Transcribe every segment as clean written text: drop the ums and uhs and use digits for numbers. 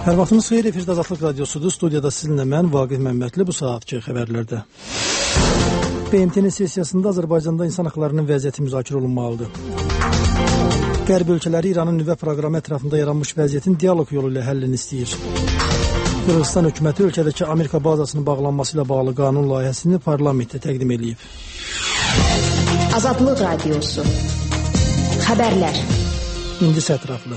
Hər vaxtınız xeyir, efirdə Azadlıq Radiosudur. Studiyada sizinlə mən, Vaqif Məmmədli, bu saatki xəbərlərdə. BMT-nin sessiyasında Azərbaycanda insan haqlarının vəziyyəti müzakirə olunmalıdır. Qərb ölkələri İranın nüvə proqramı ətrafında yaranmış vəziyyətin dialoq yolu ilə həllini istəyir. Qırğızstan hökuməti ölkədəki Amerika bazasının bağlanması ilə bağlı qanun layihəsini parlamentdə təqdim edib. Azadlıq Radiosu. Xəbərlər. İndi ətraflı.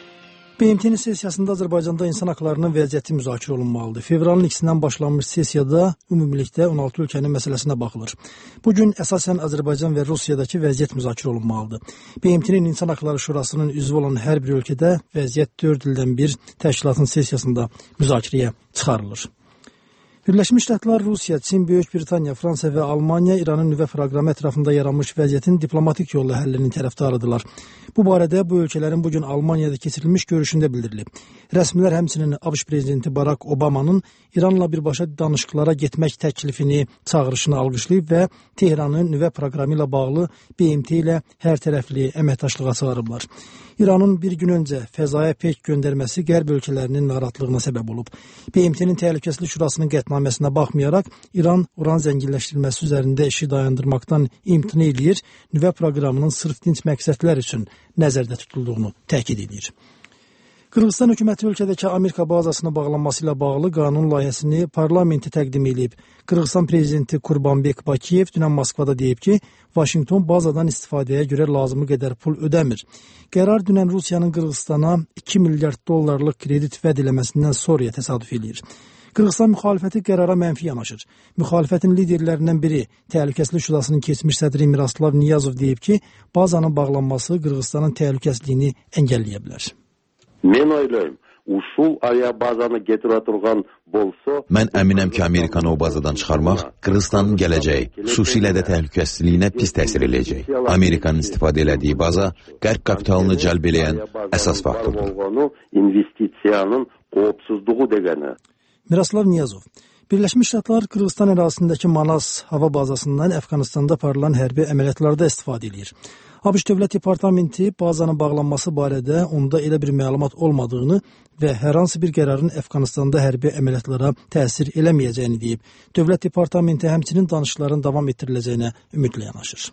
BMT-nin sessiyasında Azərbaycanda insan haqlarının vəziyyəti müzakirə olunmalıdır. Fevralın 2-dən başlanmış sessiyada ümumilikdə 16 ölkənin məsələsinə baxılır. Bugün əsasən Azərbaycan və Rusiyadakı vəziyyət müzakirə olunmalıdır. BMT-nin İnsan Haqları Şurasının üzvü olan hər bir ölkədə vəziyyət 4 ildən bir təşkilatın sessiyasında müzakirəyə çıxarılır. Birləşmiş Ştatlar, Rusiya, Çin, Böyük Britaniya, Fransa və Almaniya İranın nüvə proqramı ətrafında yaranmış vəziyyətin diplomatik yolla həllinin tərəfdarıdırlar. Bu barədə bu ölkələrin bugün Almaniyada keçirilmiş görüşündə bildirilib. Rəsmilər həmçinin ABŞ prezidenti Barack Obamanın İranla birbaşa danışıqlara getmək təklifini, çağırışını alqışlayıb və Tehranın nüvə proqramı ilə bağlı BMT ilə hər tərəfli əməkdaşlığa çağırıblar. İranın bir gün öncə fəzaya peyk göndərməsi Qərb ölkələrinin narahatlığına səbəb olub. BMT-nin Təhlükəsizlik Şurasının qətnaməsinə baxmayaraq, İran uran zənginləşdirilməsi üzərində işi dayandırmaqdan imtina edir, nüvə proqramının sırf dinc məqsədlər üçün nəzərdə tutulduğunu təkid edir. Qırğızstan hökuməti ölkədəki Amerika bazasına bağlanması ilə bağlı qanun layihəsini parlamentə təqdim edib. Qırğızstan prezidenti Qurbanbek Bakiyev dünən Moskvada deyib ki, Vaşinqton bazadan istifadəyə görə lazımı qədər pul ödəmir. Qərar dünən Rusiyanın Qırğızstana 2 milyard dollarlıq kredit vəd eləməsindən sonraya təsadüf edir. Qırğızstan müxalifəti qərara mənfi yanaşır. Müxalifətin liderlərindən biri, Təhlükəsizlik Şurasının keçmiş sədri Miroslav Niyazov deyib ki, bazanın bağlanması Qırğızstanın təhlükəsizliyini əngəlləyə bilər. Mən oylayım, uşul aya bazanı getirə turğan bolsa... Mən əminəm ki, Amerikanı o bazadan çıxarmaq Qırğızstanın gələcəyi, xüsusilə də təhlükəsizliyinə pis təsir eləyəcək. Amerikanın istifadə elədiyi baza Qərb kapitalını cəlb eləyən əsas faktordur. İnvestisiyanın qopsuzluğu deganı. Miroslav Niyazov. Birləşmiş Ştatlar Qırğızstan ərazisindəki Manas hava bazasından Əfqanistanda aparılan hərbi əməliyyatlarda istifadə edir. ABŞ Dövlət Departamenti bazanın bağlanması barədə onda elə bir məlumat olmadığını və hər hansı bir qərarın Əfqanistanda hərbi əməliyyatlara təsir eləməyəcəyini deyib. Dövlət Departamenti həmçinin danışıqların davam etdiriləcəyinə ümidlə yanaşır.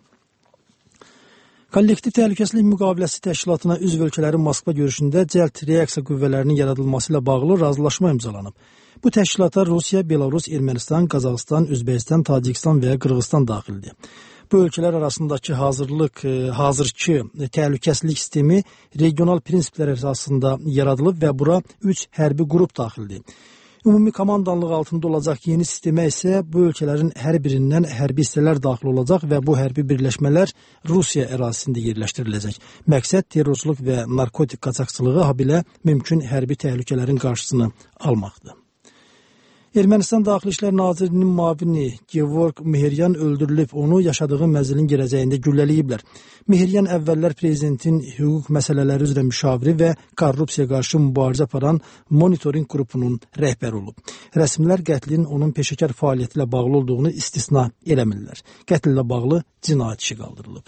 Kollektiv Təhlükəsizlik Müqaviləsi Təşkilatına üzv ölkələrin Moskva görüşündə cəld reaksiya qüvvələrinin yaradılması ilə bağlı razılaşma imzalanıb. Bu təşkilata Rusiya, Belarus, Ermənistan, Qazaxıstan, Özbəkistan, Tacikistan və Qırğızstan daxildir. Bu ölkələr arasındakı hazırki təhlükəsizlik sistemi regional prinsiplər əsasında yaradılıb və bura 3 hərbi qrup daxildir. Ümumi komandanlıq altında olacaq yeni sistemə isə bu ölkələrin hər birindən hərbi hissələr daxil olacaq və bu hərbi birləşmələr Rusiya ərazisində yerləşdiriləcək. Məqsəd terrorçuluq və narkotik qaçaqçılığı, habelə mümkün hərbi təhlükələrin qarşısını almaqdır. Ermənistan Daxili İşlər Nazirinin müavini Gevorg Mehriyan öldürülüb, onu yaşadığı mənzilin girəcəyində güllələyiblər. Mehriyan əvvəllər prezidentin hüquq məsələləri üzrə müşaviri və korrupsiya qarşı mübarizə aparan monitoring qrupunun rəhbəri olub. Rəsmilər qətlin onun peşəkar fəaliyyəti ilə bağlı olduğunu istisna eləmirlər. Qətl ilə bağlı cinayət işi qaldırılıb.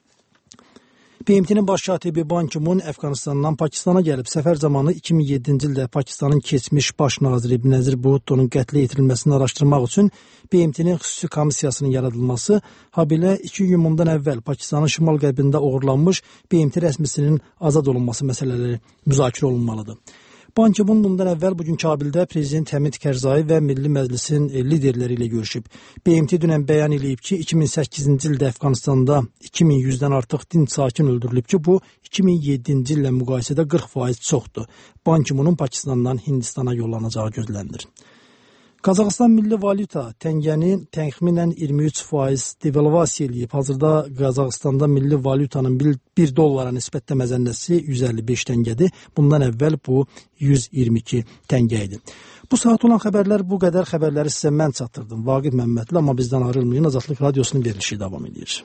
BMT-nin baş katibi Ban Ki-mun Əfqanistandan Pakistana gəlib. Səfər zamanı 2007-ci ildə Pakistanın keçmiş baş naziri Benazir Bhutto'nun qətlə yetirilməsini araşdırmaq üçün BMT-nin xüsusi komissiyasının yaradılması, habelə 2 gün bundan əvvəl Pakistanın şimal-qərbində oğurlanmış BMT rəsmisinin azad olunması məsələləri müzakirə olunmalıdır. Ban Ki-mun bundan əvvəl bugün Kabildə Prezident Həmid Kərzai və Milli Məclisin liderləri ilə görüşüb. BMT dünən bəyan edib ki, 2008-ci ildə Əfqanistanda 2100-dən artıq dinc sakin öldürülüb ki, bu 2007-ci illə müqayisədə 40% çoxdur. Ban Ki-munun Pakistandan Hindistana yollanacağı gözlənilir. Qazaxıstan milli valyuta təngəni təxminən 23% devalvasiya eləyib. Hazırda Qazaxıstanda milli valyutanın 1 dollara nisbətdə məzənnəsi 155 təngədir. Bundan əvvəl bu 122 təngə idi. Bu saat olan xəbərlər bu qədər. Xəbərləri sizə mən çatdırdım. Vaqif Məmmədli, amma bizdən ayrılmayın. Azadlıq Radiosunun verilişi davam edir.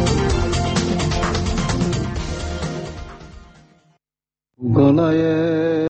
Galaye